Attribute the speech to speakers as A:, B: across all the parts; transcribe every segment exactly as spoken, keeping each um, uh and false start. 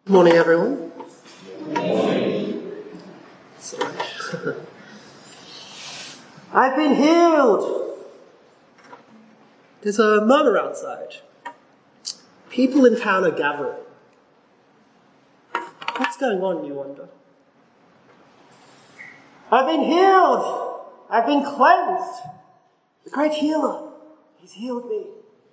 A: Good morning, everyone. Good morning. Sorry. I've been healed. There's a murmur outside. People in town are gathering. What's going on, you wonder? I've been healed. I've been cleansed. The great healer, he's healed me.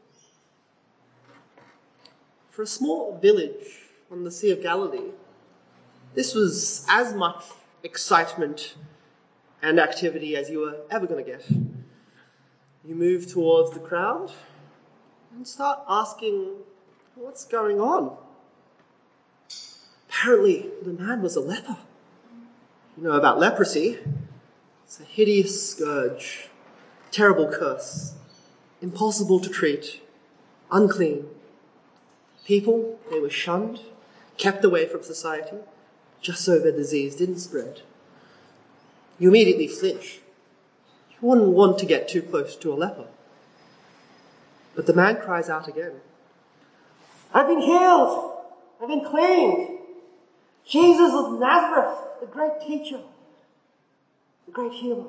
A: For a small village on the Sea of Galilee, this was as much excitement and activity as you were ever going to get. You move towards the crowd and start asking, what's going on? Apparently, the man was a leper. You know about leprosy. It's a hideous scourge, terrible curse, impossible to treat, unclean. People, they were shunned, kept away from society, just so their disease didn't spread. You immediately flinch. You wouldn't want to get too close to a leper. But the man cries out again. I've been healed. I've been cleaned. Jesus of Nazareth, the great teacher, the great healer.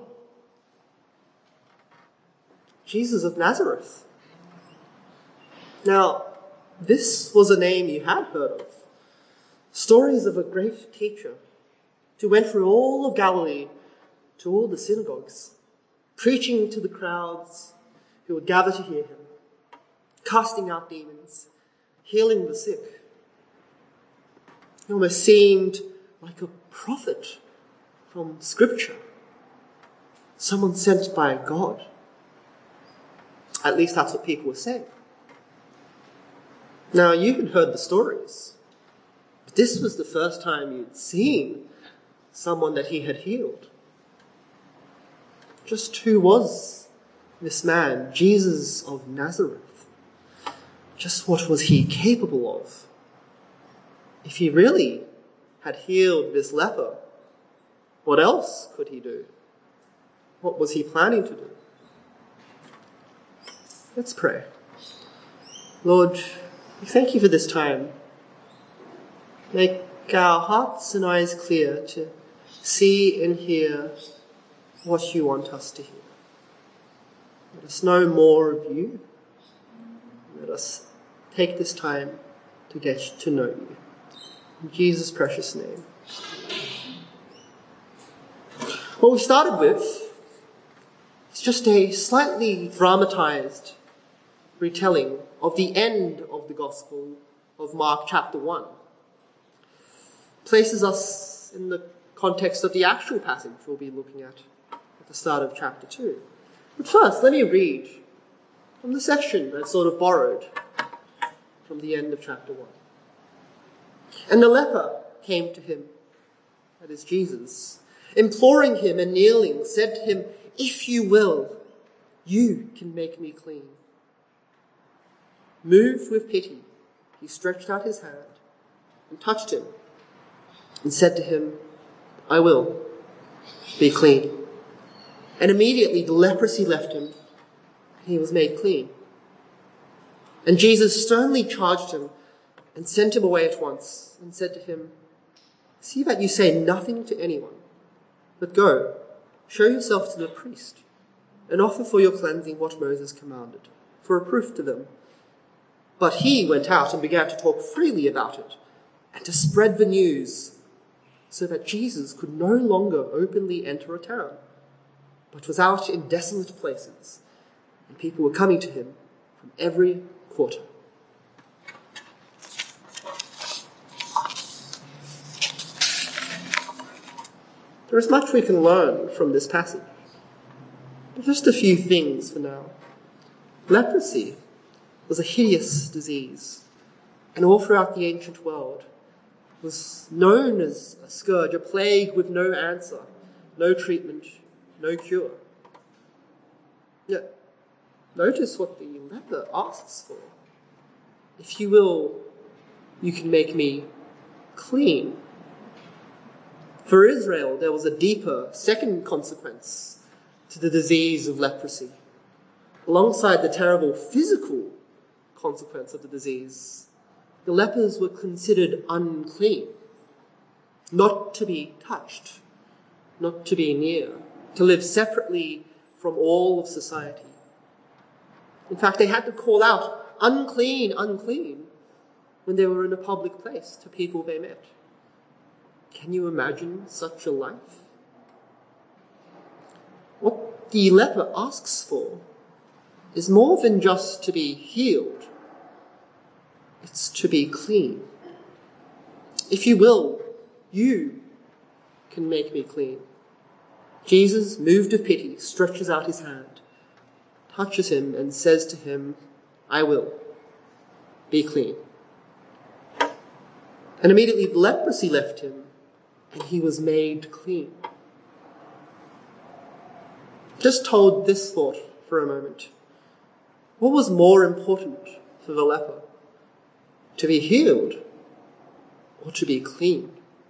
A: Jesus of Nazareth. Now, this was a name you had heard of. Stories of a great teacher who went through all of Galilee to all the synagogues, preaching to the crowds who would gather to hear him, casting out demons, healing the sick. He almost seemed like a prophet from Scripture, someone sent by God. At least that's what people were saying. Now, you had heard the stories, but this was the first time you'd seen someone that he had healed. Just who was this man, Jesus of Nazareth? Just what was he capable of? If he really had healed this leper, what else could he do? What was he planning to do? Let's pray. Lord, we thank you for this time. Make our hearts and eyes clear to see and hear what you want us to hear. Let us know more of you. Let us take this time to get to know you. In Jesus' precious name. What we started with is just a slightly dramatized retelling of the end of the Gospel of Mark chapter one. Places us in the context of the actual passage we'll be looking at at the start of chapter two. But first, let me read from the section that's sort of borrowed from the end of chapter one. And the leper came to him, that is Jesus, imploring him and kneeling, said to him, if you will, you can make me clean. Moved with pity, he stretched out his hand and touched him and said to him, I will, be clean. And immediately the leprosy left him and he was made clean. And Jesus sternly charged him and sent him away at once and said to him, see that you say nothing to anyone, but go, show yourself to the priest and offer for your cleansing what Moses commanded, for a proof to them. But he went out and began to talk freely about it and to spread the news so that Jesus could no longer openly enter a town, but was out in desolate places, and people were coming to him from every quarter. There is much we can learn from this passage, but just a few things for now. Leprosy was a hideous disease, and all throughout the ancient world was known as a scourge, a plague with no answer, no treatment, no cure. Yet, notice what the leper asks for. If you will, you can make me clean. For Israel, there was a deeper, second consequence to the disease of leprosy. Alongside the terrible physical consequence of the disease, the lepers were considered unclean, not to be touched, not to be near, to live separately from all of society. In fact, they had to call out, unclean, unclean, when they were in a public place to people they met. Can you imagine such a life? What the leper asks for is more than just to be healed. It's to be clean. If you will, you can make me clean. Jesus, moved of pity, stretches out his hand, touches him, and says to him, I will. Be clean. And immediately the leprosy left him, and he was made clean. Just hold this thought for a moment. What was more important for the leper? To be healed or to be clean?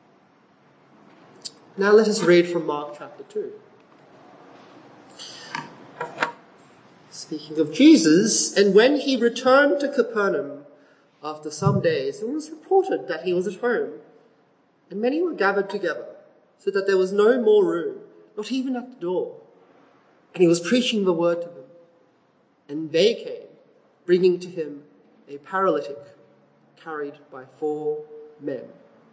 A: Now let us read from Mark chapter two. Speaking of Jesus, and when he returned to Capernaum after some days, it was reported that he was at home, and many were gathered together, so that there was no more room, not even at the door. And he was preaching the word to them. And they came, bringing to him a paralytic carried by four men.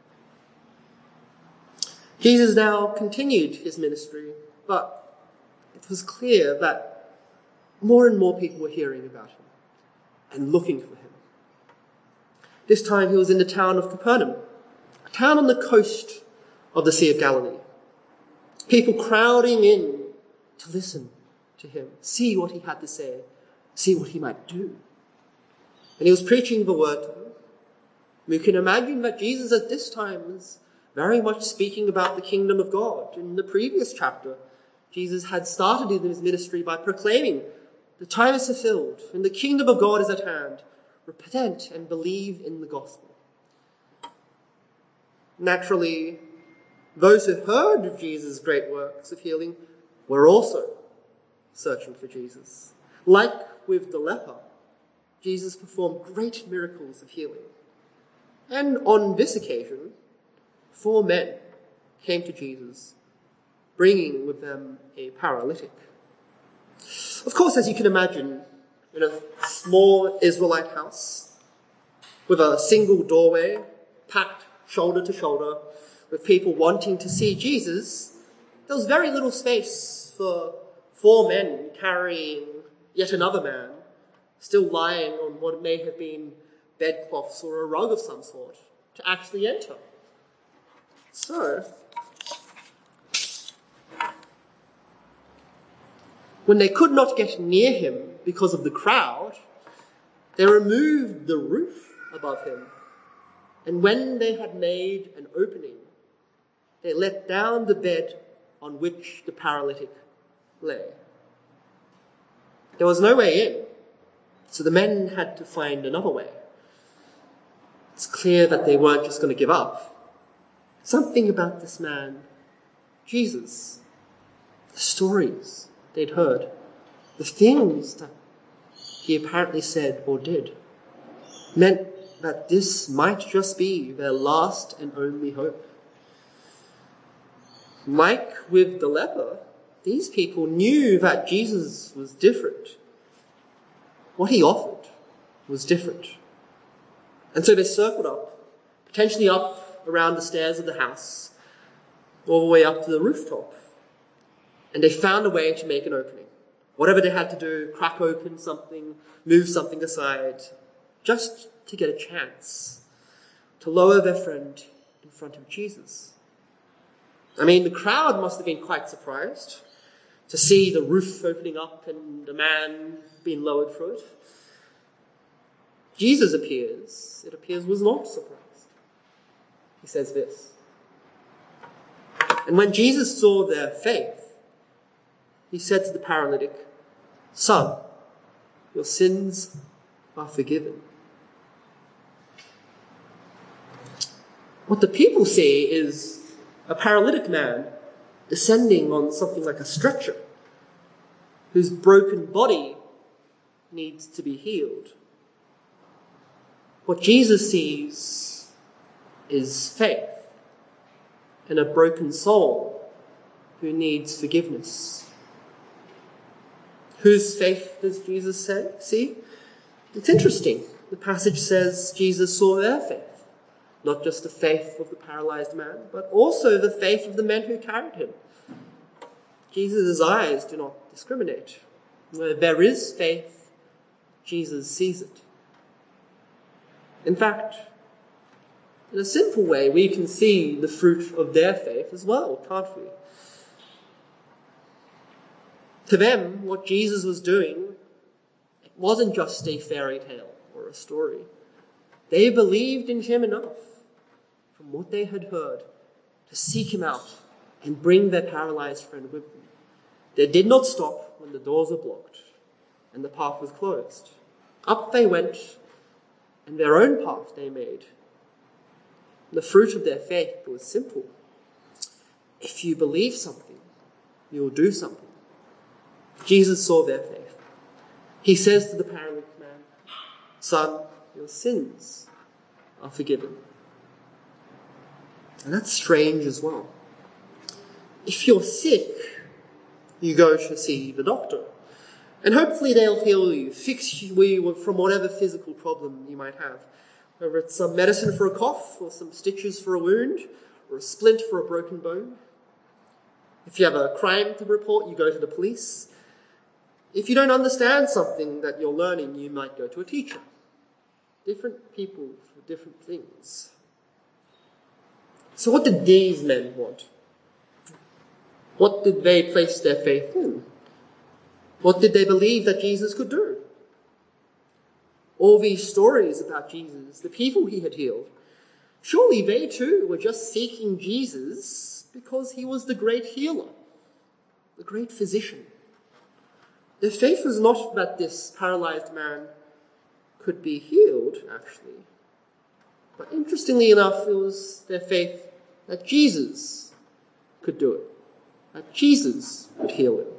A: Jesus now continued his ministry, but it was clear that more and more people were hearing about him and looking for him. This time he was in the town of Capernaum, a town on the coast of the Sea of Galilee. People crowding in to listen to him, see what he had to say, see what he might do. And he was preaching the word to them. We can imagine that Jesus at this time was very much speaking about the kingdom of God. In the previous chapter, Jesus had started his ministry by proclaiming, the time is fulfilled and the kingdom of God is at hand. Repent and believe in the gospel. Naturally, those who heard of Jesus' great works of healing were also searching for Jesus. Like with the leper, Jesus performed great miracles of healing. And on this occasion, four men came to Jesus, bringing with them a paralytic. Of course, as you can imagine, in a small Israelite house, with a single doorway, packed shoulder to shoulder, with people wanting to see Jesus, there was very little space for four men carrying yet another man, still lying on what may have been bedcloths or a rug of some sort, to actually enter. So, when they could not get near him because of the crowd, they removed the roof above him. And when they had made an opening, they let down the bed on which the paralytic lay. There was no way in, so the men had to find another way. It's clear that they weren't just going to give up. Something about this man, Jesus, the stories they'd heard, the things that he apparently said or did, meant that this might just be their last and only hope. Like with the leper, these people knew that Jesus was different. What he offered was different. And so they circled up, potentially up around the stairs of the house, all the way up to the rooftop. And they found a way to make an opening. Whatever they had to do, crack open something, move something aside, just to get a chance to lower their friend in front of Jesus. I mean, the crowd must have been quite surprised to see the roof opening up and the man being lowered through it. Jesus appears, it appears, was not surprised. He says this. And when Jesus saw their faith, he said to the paralytic, "Son, your sins are forgiven." What the people see is a paralytic man descending on something like a stretcher, whose broken body needs to be healed. What Jesus sees is faith in a broken soul who needs forgiveness. Whose faith does Jesus say? See? It's interesting. The passage says Jesus saw their faith, not just the faith of the paralyzed man, but also the faith of the men who carried him. Jesus' eyes do not discriminate. Where there is faith, Jesus sees it. In fact, in a simple way, we can see the fruit of their faith as well, can't we? To them, what Jesus was doing, it wasn't just a fairy tale or a story. They believed in him enough from what they had heard to seek him out and bring their paralyzed friend with them. They did not stop when the doors were blocked and the path was closed. Up they went, and their own path they made. The fruit of their faith was simple. If you believe something, you will do something. Jesus saw their faith. He says to the paralytic man, "Son, your sins are forgiven." And that's strange as well. If you're sick, you go to see the doctor. And hopefully they'll heal you, fix you from whatever physical problem you might have. Whether it's some medicine for a cough, or some stitches for a wound, or a splint for a broken bone. If you have a crime to report, you go to the police. If you don't understand something that you're learning, you might go to a teacher. Different people for different things. So what did these men want? What did they place their faith in? What did they believe that Jesus could do? All these stories about Jesus, the people he had healed, surely they too were just seeking Jesus because he was the great healer, the great physician. Their faith was not that this paralyzed man could be healed, actually. But interestingly enough, it was their faith that Jesus could do it, that Jesus would heal him.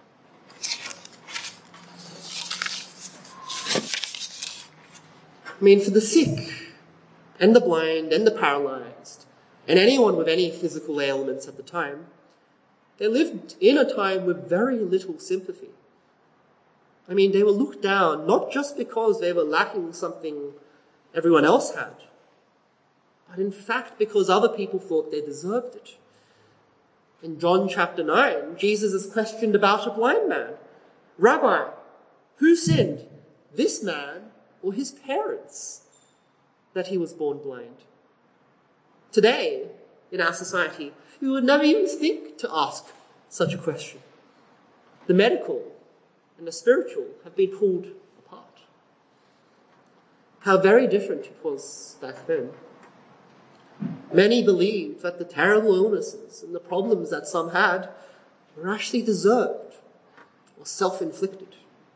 A: I mean, for the sick, and the blind, and the paralyzed, and anyone with any physical ailments at the time, they lived in a time with very little sympathy. I mean, they were looked down, not just because they were lacking something everyone else had, but in fact because other people thought they deserved it. In John chapter nine, Jesus is questioned about a blind man. "Rabbi, who sinned, this man or his parents, that he was born blind?" Today, in our society, we would never even think to ask such a question. The medical and the spiritual have been pulled apart. How very different it was back then. Many believed that the terrible illnesses and the problems that some had were actually deserved or self-inflicted.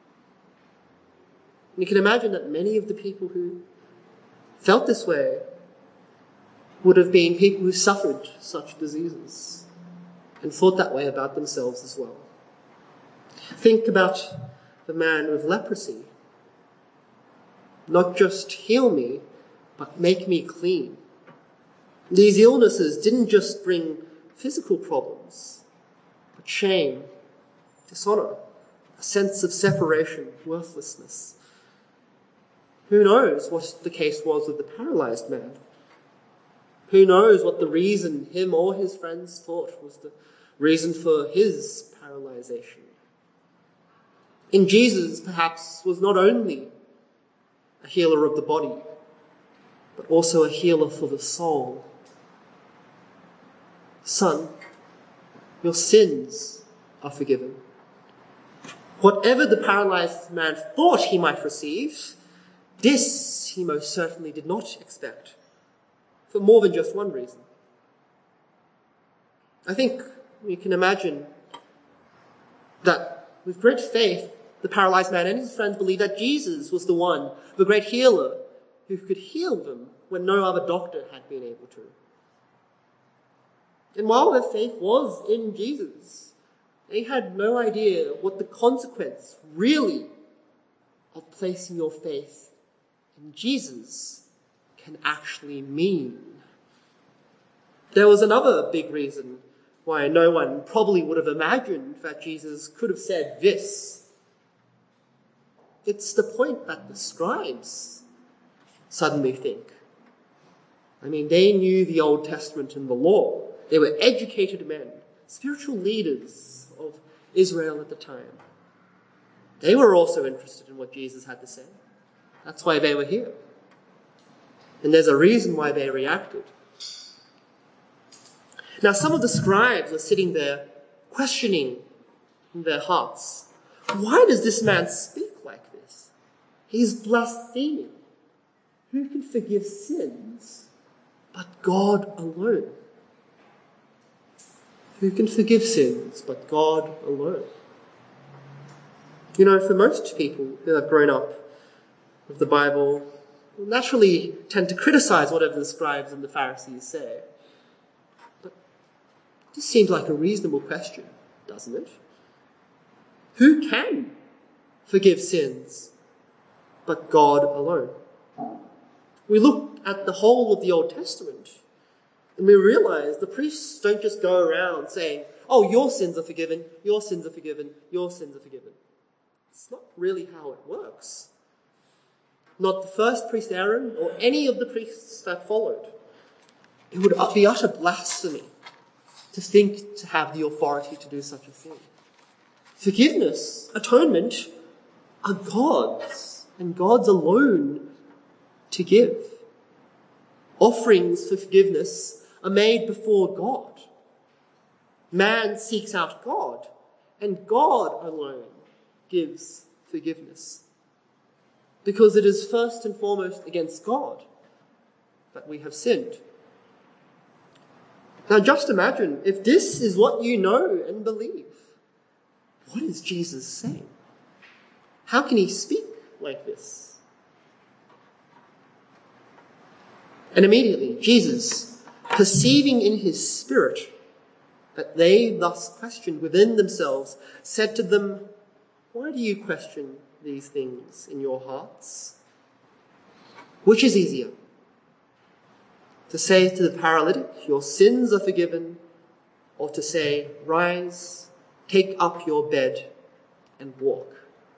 A: And you can imagine that many of the people who felt this way would have been people who suffered such diseases and thought that way about themselves as well. Think about the man with leprosy. Not just heal me, but make me clean. These illnesses didn't just bring physical problems, but shame, dishonor, a sense of separation, worthlessness. Who knows what the case was with the paralyzed man? Who knows what the reason him or his friends thought was the reason for his paralyzation? In Jesus, perhaps, was not only a healer of the body, but also a healer for the soul. "Son, your sins are forgiven." Whatever the paralyzed man thought he might receive, this he most certainly did not expect, for more than just one reason. I think we can imagine that with great faith, the paralyzed man and his friends believed that Jesus was the one, the great healer, who could heal them when no other doctor had been able to. And while their faith was in Jesus, they had no idea what the consequence really of placing your faith in Jesus can actually mean. There was another big reason why no one probably would have imagined that Jesus could have said this. It's the point that the scribes suddenly think. I mean, they knew the Old Testament and the law. They were educated men, spiritual leaders of Israel at the time. They were also interested in what Jesus had to say. That's why they were here. And there's a reason why they reacted. Now, some of the scribes were sitting there questioning in their hearts, why does this man speak like this? He's blaspheming. Who can forgive sins but God alone? Who can forgive sins but God alone? You know, for most people who have grown up with the Bible, will naturally tend to criticize whatever the scribes and the Pharisees say. But this seems like a reasonable question, doesn't it? Who can forgive sins but God alone? We look at the whole of the Old Testament and we realize the priests don't just go around saying, oh, your sins are forgiven, your sins are forgiven, your sins are forgiven. It's not really how it works. Not the first priest Aaron or any of the priests that followed. It would be utter blasphemy to think to have the authority to do such a thing. Forgiveness, atonement, are God's, and God's alone to give. Offerings for forgiveness are made before God. Man seeks out God, and God alone gives forgiveness. Because it is first and foremost against God that we have sinned. Now just imagine, if this is what you know and believe, what is Jesus saying? How can he speak like this? And immediately, Jesus, perceiving in his spirit that they thus questioned within themselves, said to them, why do you question these things in your hearts? Which is easier? To say to the paralytic, your sins are forgiven, or to say, rise, take up your bed and walk?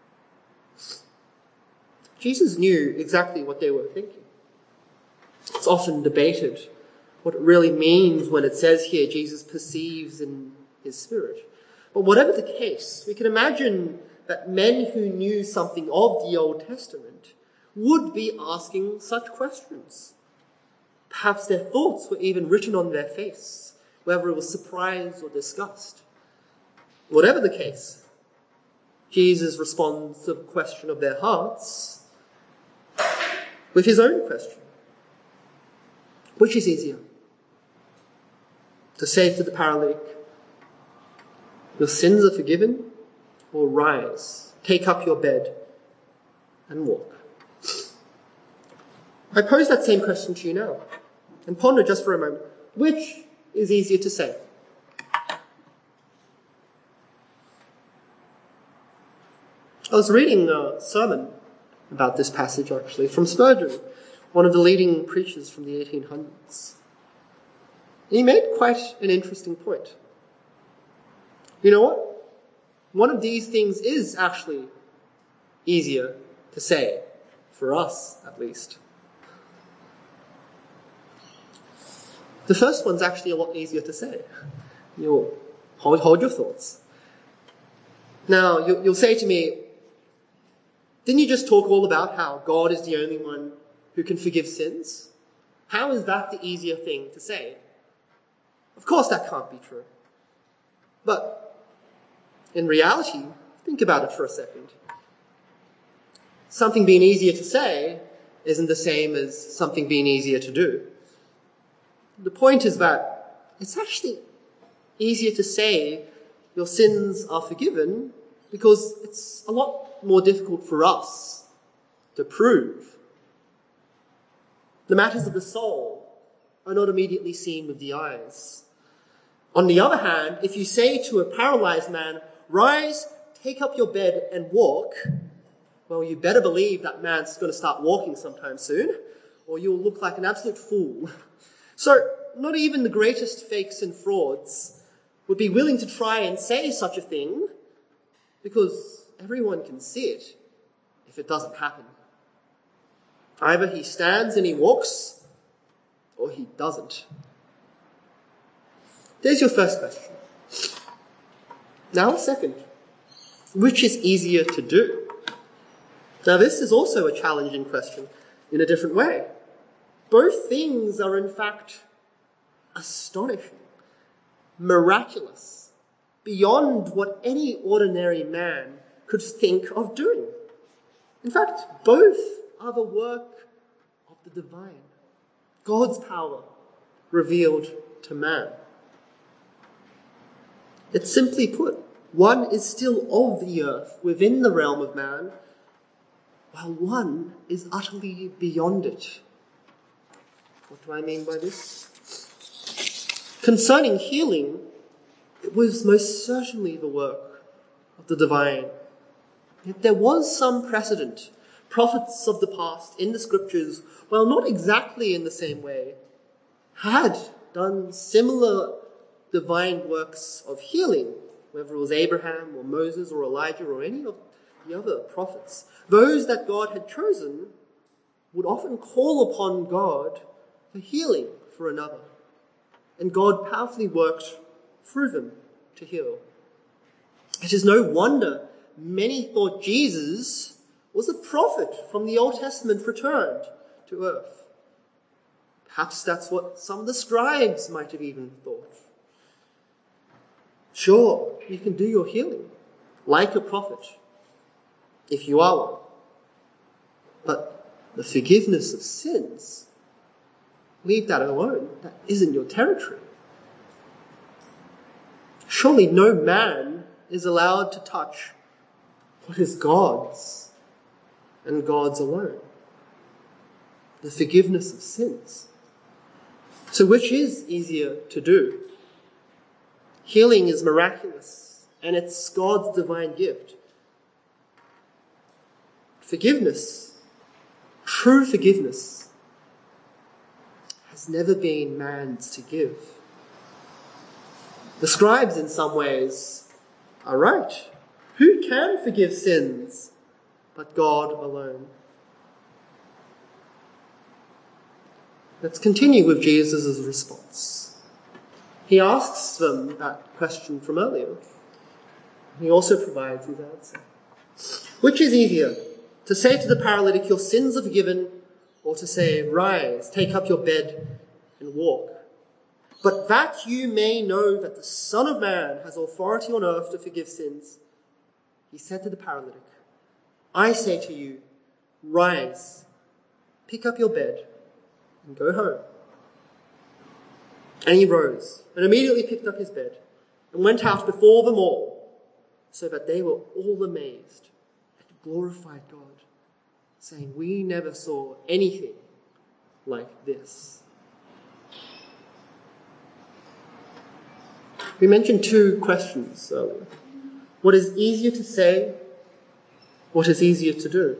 A: Jesus knew exactly what they were thinking. It's often debated what it really means when it says here Jesus perceives in his spirit. But whatever the case, we can imagine that men who knew something of the Old Testament would be asking such questions. Perhaps their thoughts were even written on their face, whether it was surprise or disgust. Whatever the case, Jesus responds to the question of their hearts with his own question. Which is easier? To say to the paralytic, your sins are forgiven, or rise, take up your bed and walk? I pose that same question to you now, and ponder just for a moment. Which is easier to say? I was reading a sermon about this passage, actually, from Spurgeon, one of the leading preachers from the eighteen hundreds. He made quite an interesting point. You know what? One of these things is actually easier to say, for us at least. The first one's actually a lot easier to say. You'll hold, hold your thoughts. Now, you'll, you'll say to me, didn't you just talk all about how God is the only one who can forgive sins? How is that the easier thing to say? Of course that can't be true. But in reality, think about it for a second. Something being easier to say isn't the same as something being easier to do. The point is that it's actually easier to say your sins are forgiven because it's a lot more difficult for us to prove. The matters of the soul are not immediately seen with the eyes. On the other hand, if you say to a paralyzed man, rise, take up your bed and walk, well, you better believe that man's going to start walking sometime soon, or you'll look like an absolute fool. So not even the greatest fakes and frauds would be willing to try and say such a thing, because everyone can see it if it doesn't happen. Either he stands and he walks, or he doesn't. There's your first question. Now a second. Which is easier to do? Now this is also a challenging question in a different way. Both things are in fact astonishing, miraculous, beyond what any ordinary man could think of doing. In fact, both are the work of the divine, God's power revealed to man. It's simply put, one is still of the earth, within the realm of man, while one is utterly beyond it. What do I mean by this? Concerning healing, it was most certainly the work of the divine. Yet there was some precedent. Prophets of the past in the scriptures, while not exactly in the same way, had done similar divine works of healing, whether it was Abraham or Moses or Elijah or any of the other prophets. Those that God had chosen would often call upon God for healing for another, and God powerfully worked through them to heal. It is no wonder many thought Jesus was a prophet from the Old Testament returned to earth. Perhaps that's what some of the scribes might have even thought. Sure, you can do your healing like a prophet, if you are one. But the forgiveness of sins, leave that alone. That isn't your territory. Surely no man is allowed to touch what is God's, and God's alone. The forgiveness of sins. So which is easier to do? Healing is miraculous, and it's God's divine gift. Forgiveness, true forgiveness, has never been man's to give. The scribes, in some ways, are right. Who can forgive sins but God alone? Let's continue with Jesus' response. He asks them that question from earlier. He also provides his answer. Which is easier, to say to the paralytic, your sins are forgiven, or to say, rise, take up your bed and walk? But that you may know that the Son of Man has authority on earth to forgive sins, he said to the paralytic, I say to you, rise, pick up your bed, and go home. And he rose, and immediately picked up his bed, and went out before them all, so that they were all amazed and glorified God, saying, we never saw anything like this. We mentioned two questions earlier. What is easier to say? What is easier to do?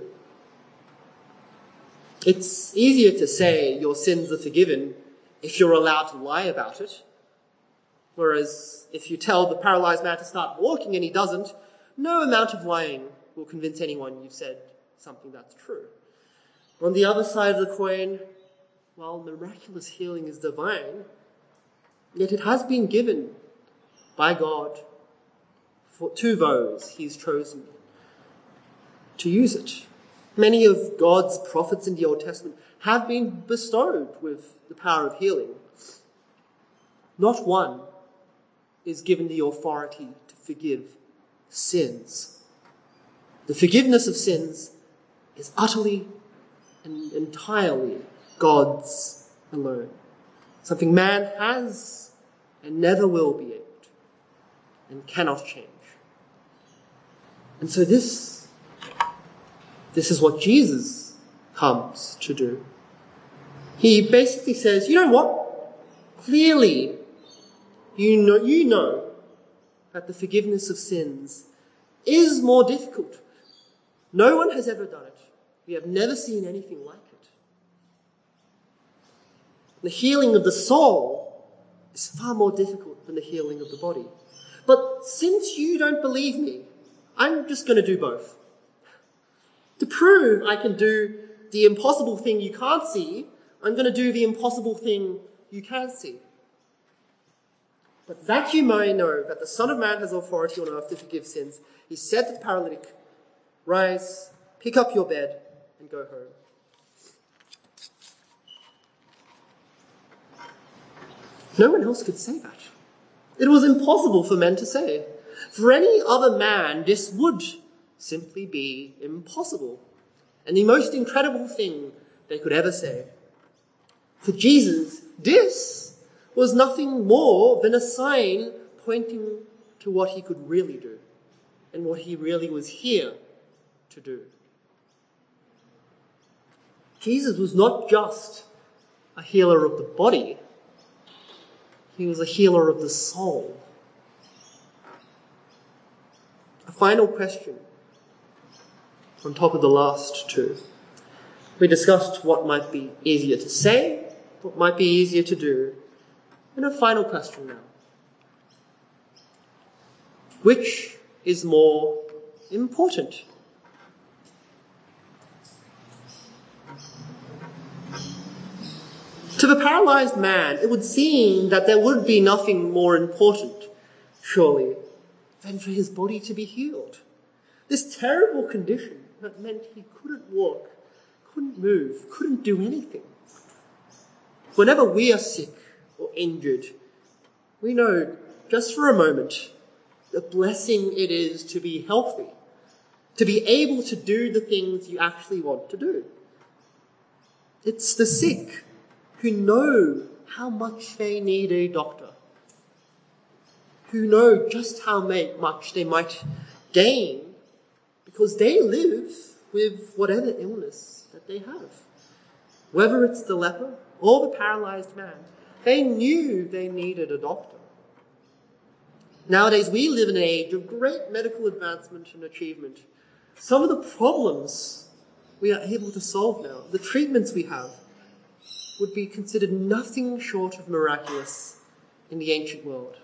A: It's easier to say your sins are forgiven if you're allowed to lie about it. Whereas if you tell the paralyzed man to start walking and he doesn't, no amount of lying will convince anyone you've said something that's true. On the other side of the coin, while miraculous healing is divine, yet it has been given by God for, to those he's chosen to use it. Many of God's prophets in the Old Testament have been bestowed with the power of healing. Not one is given the authority to forgive sins. The forgiveness of sins is utterly and entirely God's alone. Something man has and never will be able to, and cannot change. And so this, this is what Jesus comes to do. He basically says, you know what? Clearly, you know, you know that the forgiveness of sins is more difficult. No one has ever done it. We have never seen anything like it. The healing of the soul is far more difficult than the healing of the body. But since you don't believe me, I'm just going to do both. To prove I can do the impossible thing you can't see, I'm going to do the impossible thing you can see. But that you may know that the Son of Man has authority on earth to forgive sins, he said to the paralytic, rise, pick up your bed, and go home. No one else could say that. It was impossible for men to say. For any other man, this would simply be impossible, and the most incredible thing they could ever say. For Jesus, this was nothing more than a sign pointing to what he could really do and what he really was here to do. Jesus was not just a healer of the body, he was a healer of the soul. A final question on top of the last two. We discussed what might be easier to say, what might be easier to do. And a final question now. Which is more important? To the paralyzed man, it would seem that there would be nothing more important, surely, than for his body to be healed. This terrible condition that meant he couldn't walk, couldn't move, couldn't do anything. Whenever we are sick or injured, we know just for a moment the blessing it is to be healthy, to be able to do the things you actually want to do. It's the sick who know how much they need a doctor, who know just how much they might gain because they live with whatever illness that they have. Whether it's the leper or the paralyzed man, they knew they needed a doctor. Nowadays, we live in an age of great medical advancement and achievement. Some of the problems we are able to solve now, the treatments we have, would be considered nothing short of miraculous in the ancient world.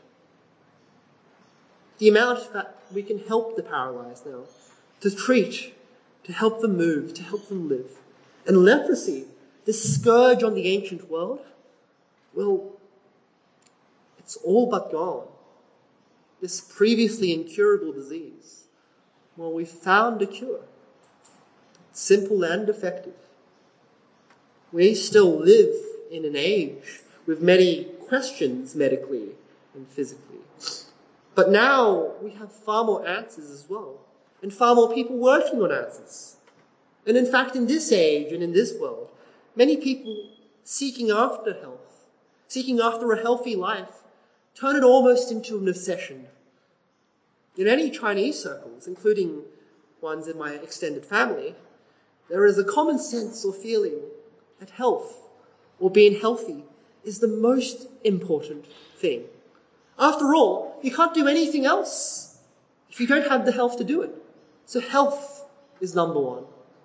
A: The amount that we can help the paralyzed now, to treat, to help them move, to help them live. And leprosy, this scourge on the ancient world, well, it's all but gone. This previously incurable disease, well, we found a cure. It's simple and effective. We still live in an age with many questions medically and physically. But now we have far more answers as well, and far more people working on answers. And in fact, in this age and in this world, many people seeking after health, seeking after a healthy life, turn it almost into an obsession. In many Chinese circles, including ones in my extended family, there is a common sense or feeling that health, or being healthy, is the most important thing. After all, you can't do anything else if you don't have the health to do it. So health is number one.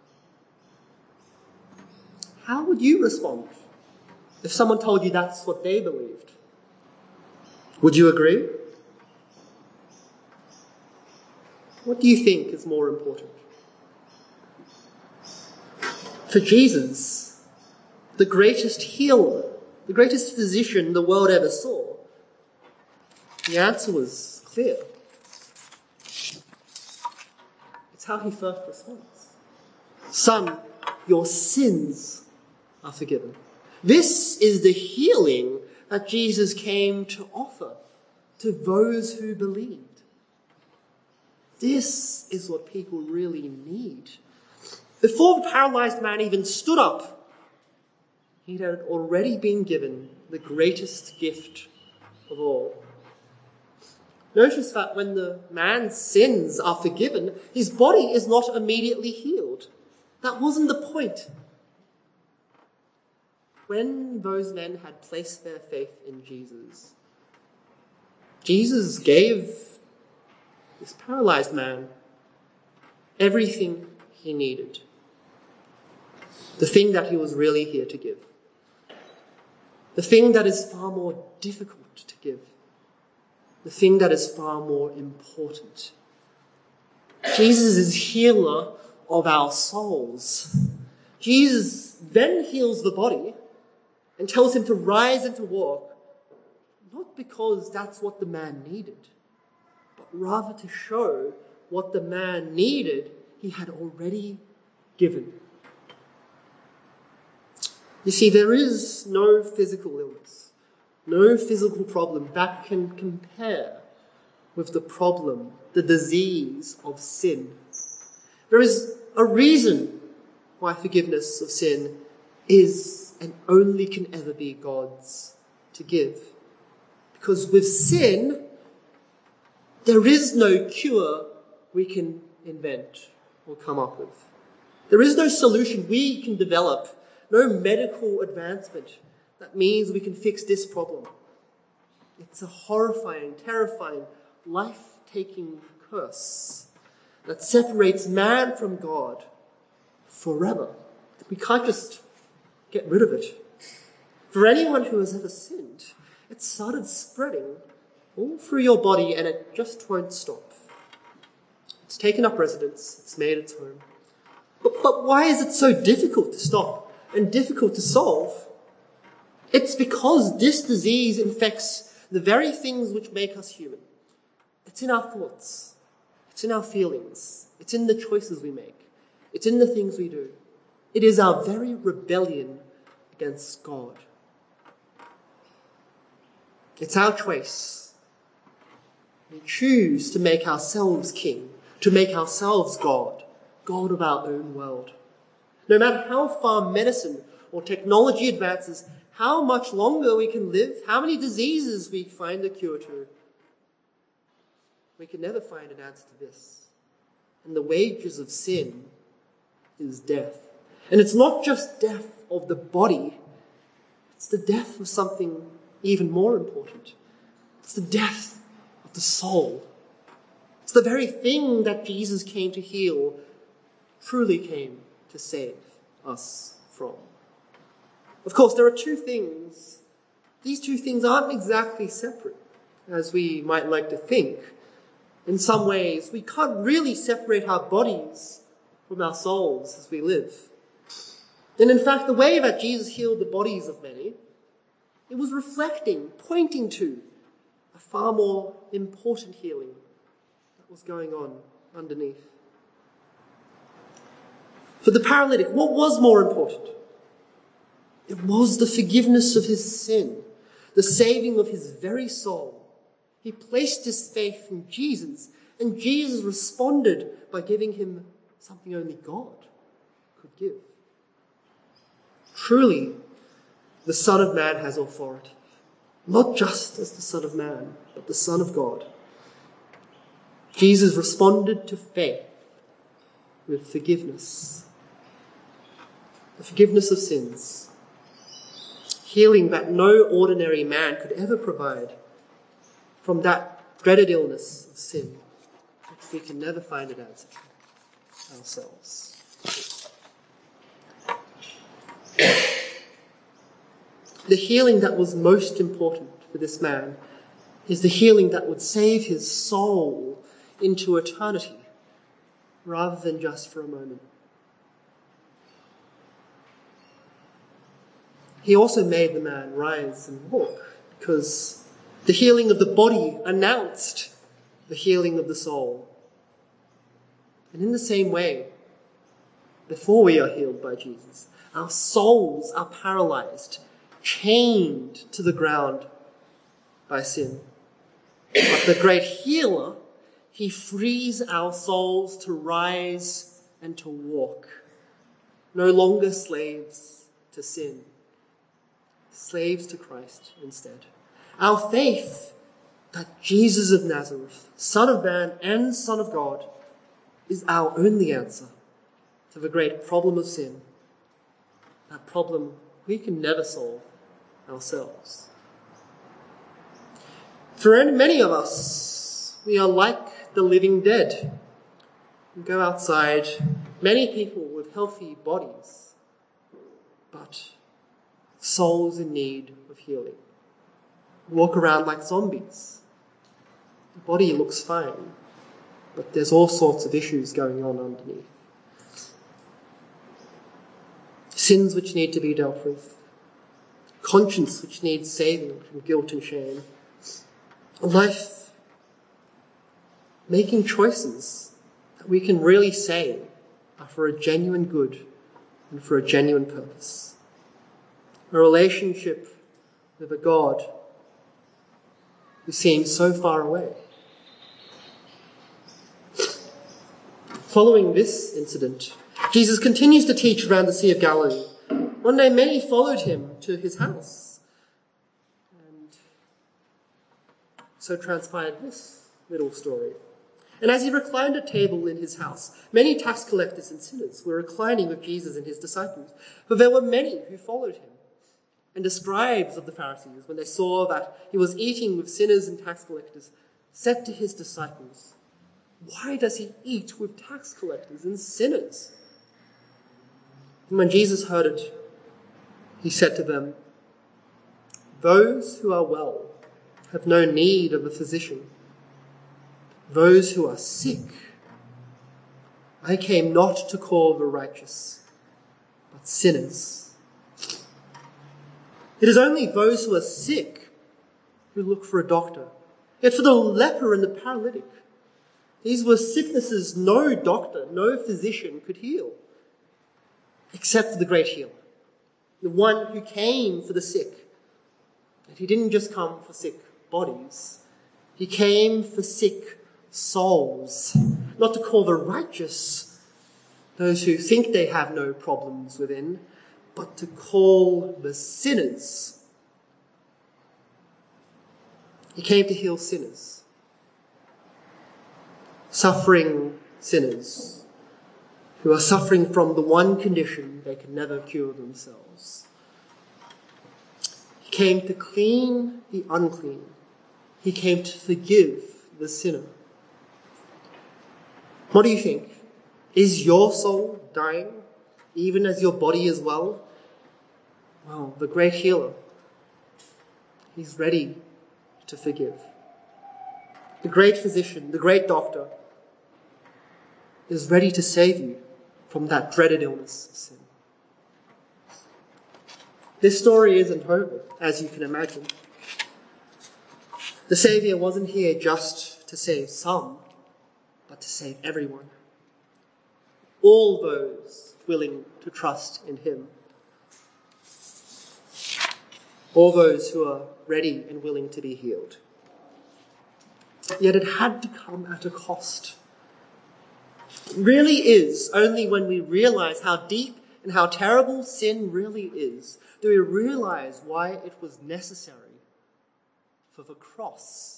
A: How would you respond if someone told you that's what they believed? Would you agree? What do you think is more important? For Jesus, the greatest healer, the greatest physician the world ever saw, the answer was clear. It's how he first responds. Son, your sins are forgiven. This is the healing that Jesus came to offer to those who believed. This is what people really need. Before the paralyzed man even stood up, he had already been given the greatest gift of all. Notice that when the man's sins are forgiven, his body is not immediately healed. That wasn't the point. When those men had placed their faith in Jesus, Jesus gave this paralyzed man everything he needed. The thing that he was really here to give. the thing that is far more difficult to give, the thing that is far more important. Jesus is healer of our souls. Jesus then heals the body and tells him to rise and to walk, not because that's what the man needed, but rather to show what the man needed he had already given. You see, there is no physical illness, no physical problem that can compare with the problem, the disease of sin. There is a reason why forgiveness of sin is and only can ever be God's to give. Because with sin, there is no cure we can invent or come up with. There is no solution we can develop, no medical advancement that means we can fix this problem. It's a horrifying, terrifying, life-taking curse that separates man from God forever. We can't just get rid of it. For anyone who has ever sinned, it started spreading all through your body and it just won't stop. It's taken up residence, it's made its home. But, but why is it so difficult to stop and difficult to solve? It's because this disease infects the very things which make us human. It's in our thoughts. It's in our feelings. It's in the choices we make. It's in the things we do. It is our very rebellion against God. It's our choice. We choose to make ourselves king, to make ourselves God, God of our own world. No matter how far medicine or technology advances, how much longer we can live, how many diseases we find a cure to, we can never find an answer to this. And the wages of sin is death. And it's not just death of the body, it's the death of something even more important. It's the death of the soul. It's the very thing that Jesus came to heal, truly came to save us from. Of course, there are two things. These two things aren't exactly separate, as we might like to think. In some ways, we can't really separate our bodies from our souls as we live. And in fact, the way that Jesus healed the bodies of many, it was reflecting, pointing to a far more important healing that was going on underneath. For the paralytic, what was more important? It was the forgiveness of his sin, the saving of his very soul. He placed his faith in Jesus, and Jesus responded by giving him something only God could give. Truly, the Son of Man has authority, not just as the Son of Man, but the Son of God. Jesus responded to faith with forgiveness, the forgiveness of sins, healing that no ordinary man could ever provide from that dreaded illness of sin, which we can never find an answer to ourselves. The healing that was most important for this man is the healing that would save his soul into eternity rather than just for a moment. He also made the man rise and walk because the healing of the body announced the healing of the soul. And in the same way, before we are healed by Jesus, our souls are paralyzed, chained to the ground by sin. But the great healer, he frees our souls to rise and to walk, no longer slaves to sin, slaves to Christ instead. Our faith that Jesus of Nazareth, Son of Man and Son of God, is our only answer to the great problem of sin, that problem we can never solve ourselves. For many of us, we are like the living dead. We go outside, many people with healthy bodies, but souls in need of healing. Walk around like zombies. The body looks fine, but there's all sorts of issues going on underneath. Sins which need to be dealt with. Conscience which needs saving from guilt and shame. A life making choices that we can really say are for a genuine good and for a genuine purpose. A relationship with a God who seems so far away. Following this incident, Jesus continues to teach around the Sea of Galilee. One day many followed him to his house. And so transpired this little story. And as he reclined at table in his house, many tax collectors and sinners were reclining with Jesus and his disciples. For there were many who followed him. And the scribes of the Pharisees, when they saw that he was eating with sinners and tax collectors, said to his disciples, "Why does he eat with tax collectors and sinners?" And when Jesus heard it, he said to them, "Those who are well have no need of a physician. Those who are sick, I came not to call the righteous, but sinners." It is only those who are sick who look for a doctor. Yet for the leper and the paralytic, these were sicknesses no doctor, no physician could heal, except the great healer, the one who came for the sick. And he didn't just come for sick bodies. He came for sick souls, not to call the righteous, those who think they have no problems within, but to call the sinners. He came to heal sinners, suffering sinners who are suffering from the one condition they can never cure themselves. He came to clean the unclean. He came to forgive the sinner. What do you think? Is your soul dying, even as your body is well? Well, the great healer, he's ready to forgive. The great physician, the great doctor, is ready to save you from that dreaded illness, sin. This story isn't over, as you can imagine. The Saviour wasn't here just to save some, but to save everyone. All those willing to trust in him. All those who are ready and willing to be healed. Yet it had to come at a cost. It really is only when we realize how deep and how terrible sin really is do we realize why it was necessary for the cross.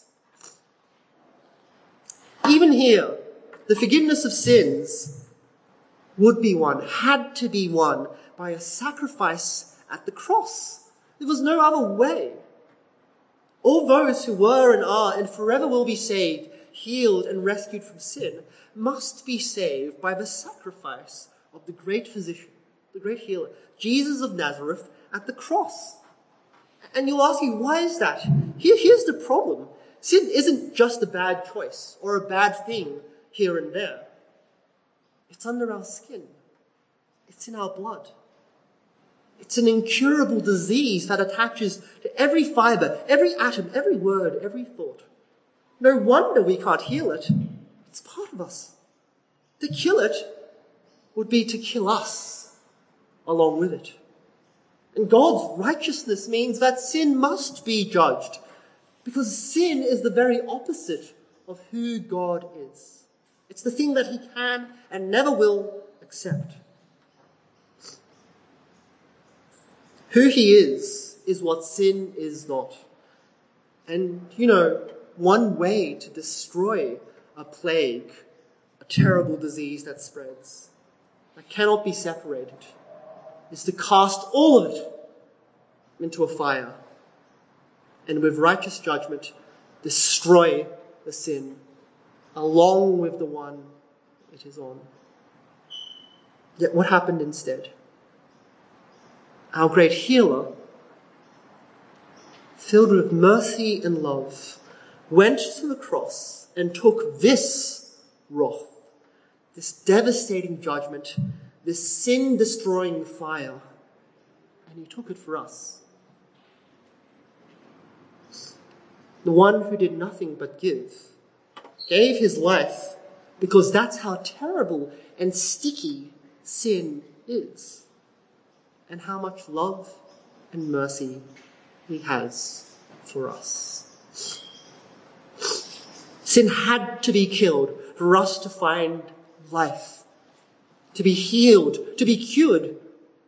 A: Even here, the forgiveness of sins would be won, had to be won by a sacrifice at the cross. There was no other way. All those who were and are and forever will be saved, healed and rescued from sin, must be saved by the sacrifice of the great physician, the great healer, Jesus of Nazareth at the cross. And you'll ask me, why is that? Here, here's the problem. Sin isn't just a bad choice or a bad thing here and there. It's under our skin. It's in our blood. It's an incurable disease that attaches to every fibre, every atom, every word, every thought. No wonder we can't heal it. It's part of us. To kill it would be to kill us along with it. And God's righteousness means that sin must be judged, because sin is the very opposite of who God is. It's the thing that he can and never will accept. Who he is, is what sin is not. And, you know, one way to destroy a plague, a terrible disease that spreads, that cannot be separated, is to cast all of it into a fire and with righteous judgment destroy the sin along with the one it is on. Yet what happened instead? Our great healer filled with mercy and love, went to the cross and took this wrath, this devastating judgment, this sin-destroying fire, and he took it for us. The one who did nothing but give, gave his life because that's how terrible and sticky sin is, and how much love and mercy he has for us. Sin had to be killed for us to find life, to be healed, to be cured,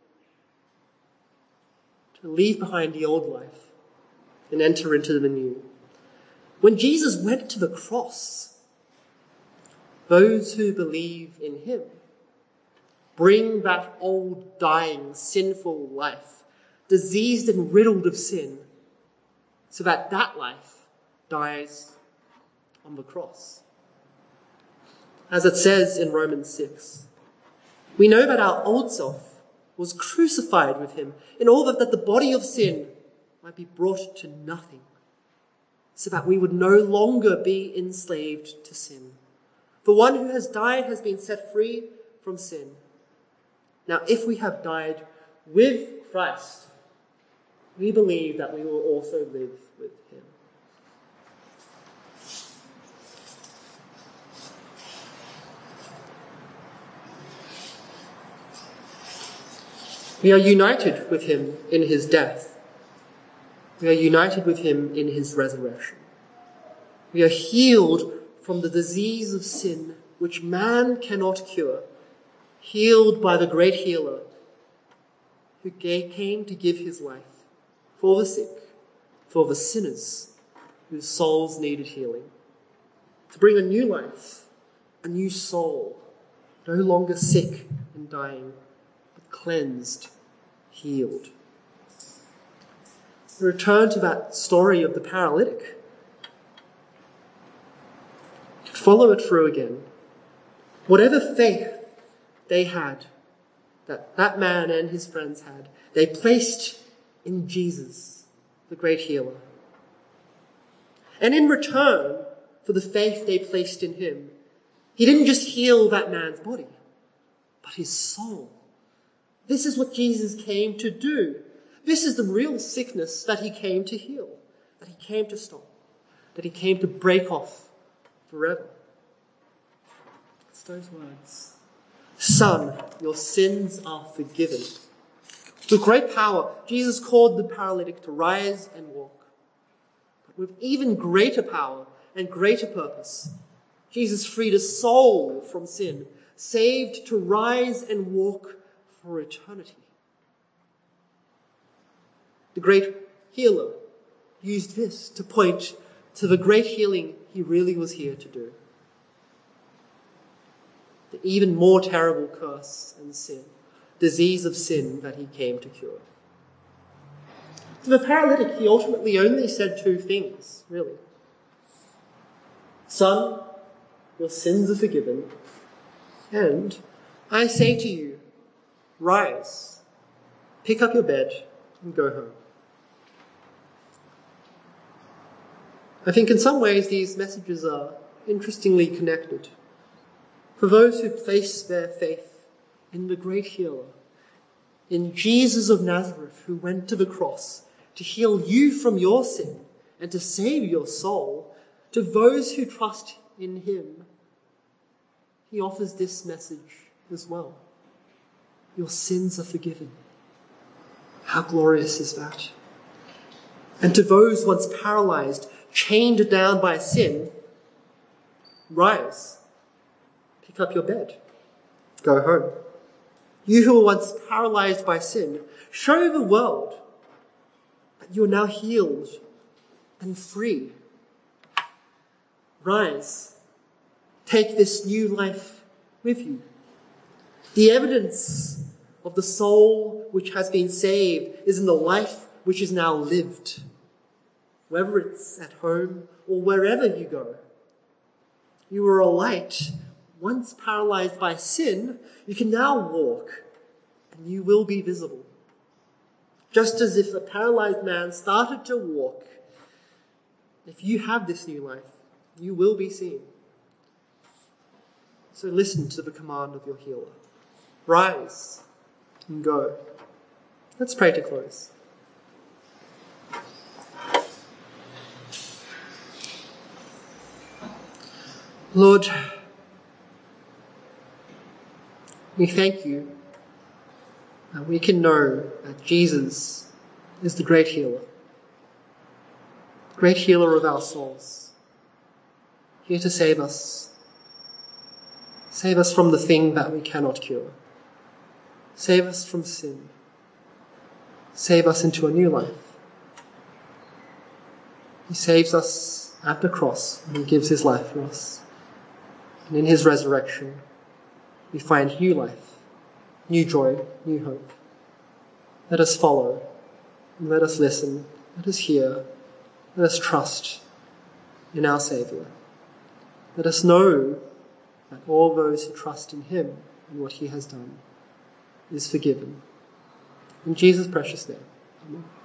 A: to leave behind the old life and enter into the new. When Jesus went to the cross, those who believe in him bring that old, dying, sinful life, diseased and riddled of sin, so that that life dies on the cross. As it says in Romans six, we know that our old self was crucified with him in order that the body of sin might be brought to nothing, so that we would no longer be enslaved to sin. The one who has died has been set free from sin. Now, if we have died with Christ, we believe that we will also live with him. We are united with him in his death. We are united with him in his resurrection. We are healed from the disease of sin which man cannot cure, healed by the great healer who came to give his life for the sick, for the sinners whose souls needed healing, to bring a new life, a new soul, no longer sick and dying, but cleansed, healed. We return to that story of the paralytic. Follow it through again. Whatever faith they had, that that man and his friends had, they placed in Jesus, the great healer. And in return for the faith they placed in him, he didn't just heal that man's body, but his soul. This is what Jesus came to do. This is the real sickness that he came to heal, that he came to stop, that he came to break off forever. It's those words. Son, your sins are forgiven. With great power, Jesus called the paralytic to rise and walk. But with even greater power and greater purpose, Jesus freed a soul from sin, saved to rise and walk for eternity. The great healer used this to point to the great healing he really was here to do. The even more terrible curse and sin, disease of sin that he came to cure. To the paralytic, he ultimately only said two things, really. Son, your sins are forgiven, and I say to you, rise, pick up your bed, and go home. I think in some ways these messages are interestingly connected. For those who place their faith in the great healer, in Jesus of Nazareth, who went to the cross to heal you from your sin and to save your soul, to those who trust in him, he offers this message as well. Your sins are forgiven. How glorious is that? And to those once paralyzed, chained down by sin, rise, pick up your bed, go home. You who were once paralyzed by sin, show the world that you are now healed and free. Rise, take this new life with you. The evidence of the soul which has been saved is in the life which is now lived, whether it's at home or wherever you go. You were a light. Once paralyzed by sin, you can now walk, and you will be visible. Just as if a paralyzed man started to walk, if you have this new life, you will be seen. So listen to the command of your healer. Rise and go. Let's pray to close. Lord, we thank you that we can know that Jesus is the great healer, great healer of our souls, here to save us. Save us from the thing that we cannot cure. Save us from sin. Save us into a new life. He saves us at the cross and he gives his life for us. And in his resurrection, we find new life, new joy, new hope. Let us follow, and let us listen, let us hear, let us trust in our Saviour. Let us know that all those who trust in him and what he has done is forgiven. In Jesus' precious name, amen.